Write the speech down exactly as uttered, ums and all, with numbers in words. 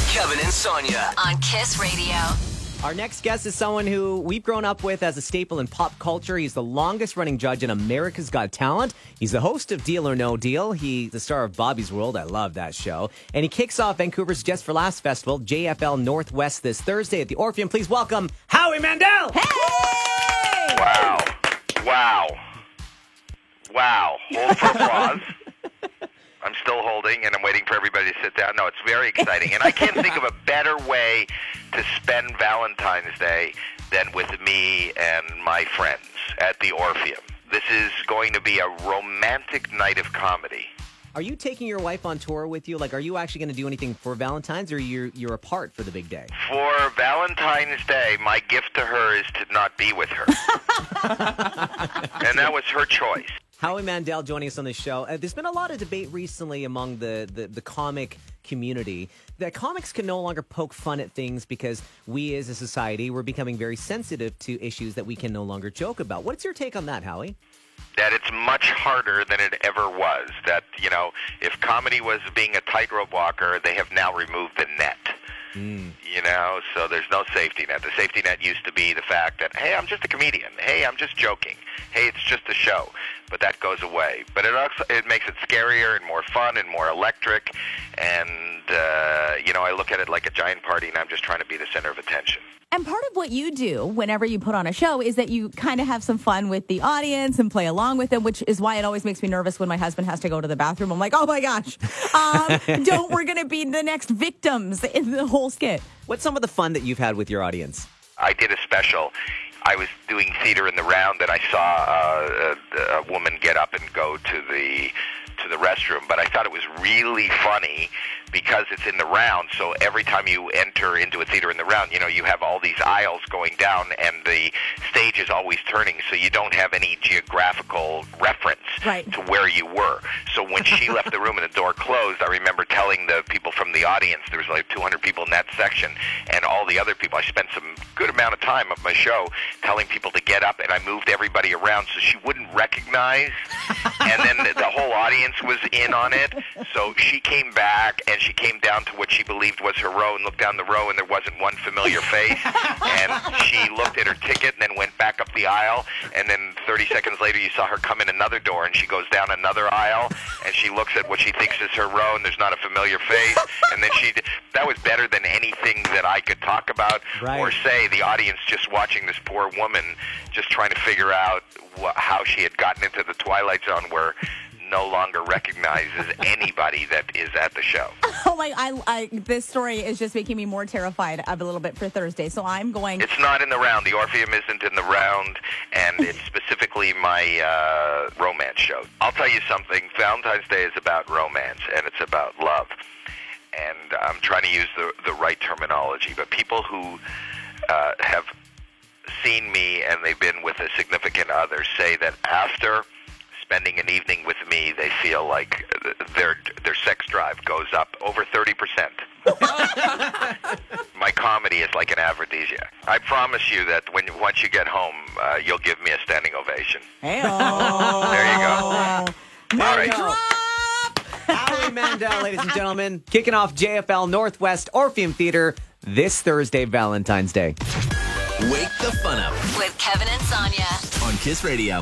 Kevin and Sonia on Kiss Radio. Our next guest is someone who we've grown up with as a staple in pop culture. He's the longest-running judge in America's Got Talent. He's the host of Deal or No Deal. He's the star of Bobby's World. I love that show. And he kicks off Vancouver's Just for Laughs Festival, J F L Northwest, this Thursday at the Orpheum. Please welcome Howie Mandel. Hey! Wow. Wow. Wow. Hold for applause. I'm still holding, and I'm waiting for everybody to sit down. No, it's very exciting. And I can't think of a better way to spend Valentine's Day than with me and my friends at the Orpheum. This is going to be a romantic night of comedy. Are you taking your wife on tour with you? Like, are you actually going to do anything for Valentine's, or you're, you're apart for the big day? For Valentine's Day, my gift to her is to not be with her. And that was her choice. Howie Mandel joining us on the show. Uh, there's been a lot of debate recently among the, the, the comic community that comics can no longer poke fun at things because we as a society, we're becoming very sensitive to issues that we can no longer joke about. What's your take on that, Howie? That it's much harder than it ever was. That, you know, if comedy was being a tightrope walker, they have now removed the net. Mm. You know, so there's no safety net. The safety net used to be the fact that, hey, I'm just a comedian. Hey, I'm just joking. Hey, it's just a show. But that goes away. But it also it makes it scarier and more fun and more electric. And, uh, you know, I look at it like a giant party, and I'm just trying to be the center of attention. And part of what you do whenever you put on a show is that you kind of have some fun with the audience and play along with them, which is why it always makes me nervous when my husband has to go to the bathroom. I'm like, oh my gosh, um, don't we're going to be the next victims in the whole skit. What's some of the fun that you've had with your audience? I did a special. I was doing theater in the round, and I saw uh, a, a woman get up and go to the to the restroom, but I thought it was really funny because it's in the round, so every time you enter into a theater in the round, you know, you have all these aisles going down, and the stage is always turning, so you don't have any geographical reference right. to where you were. So when she left the room and the door closed, I remember telling the people from the audience, there was like two hundred people in that section, and all the other people, I spent some good amount of time of my show telling people to get up, and I moved everybody around so she wouldn't recognize, and then the whole audience was in on it, so she came back, and she came down to what she believed was her row and looked down the row, and there wasn't one familiar face, and she looked at her ticket and then went back up the aisle, and then thirty seconds later you saw her come in another door, and she goes down another aisle, and she looks at what she thinks is her row, and there's not a familiar face, and then she, that was better than anything that I could talk about right. or say. The audience just watching this poor woman just trying to figure out wh- how she had gotten into the Twilight Zone where no longer recognizes anybody that is at the show. Oh my! I, I this story is just making me more terrified of a little bit for Thursday. So I'm going. It's not in the round. The Orpheum isn't in the round, and it's specifically my uh, romance show. I'll tell you something. Valentine's Day is about romance, and it's about love. And I'm trying to use the the right terminology, but people who uh, have seen me and they've been with a significant other say that after spending an evening with me, they feel like their their sex drive goes up over thirty percent. My comedy is like an aphrodisiac. I promise you that when once you get home, uh, you'll give me a standing ovation. Hey-oh. There you go. All right. Howie Mandel, ladies and gentlemen, kicking off J F L Northwest Orpheum Theater this Thursday, Valentine's Day. Wake the fun up with Kevin and Sonia on Kiss Radio.